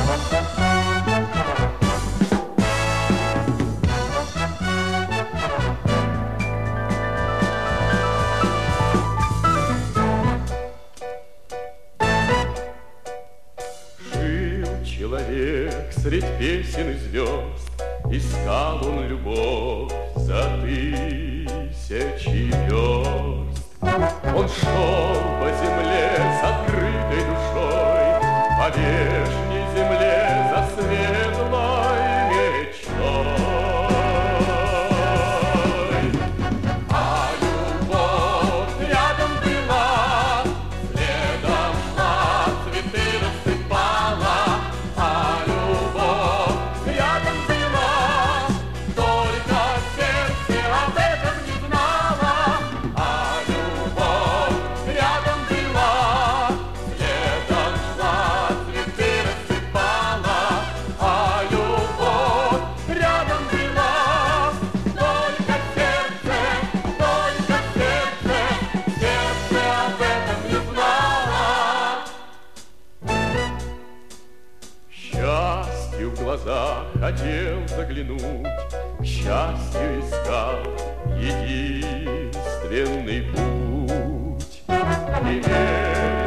Человек средь песен и звезд, искал он любовь за тысячи верст. Он шел по земле с открытой душой, по вешней земле за светлой мечтой. А любовь рядом была, следом шла, цветы рассыпала. Счастью в глаза хотел заглянуть, к счастью искал единственный путь. И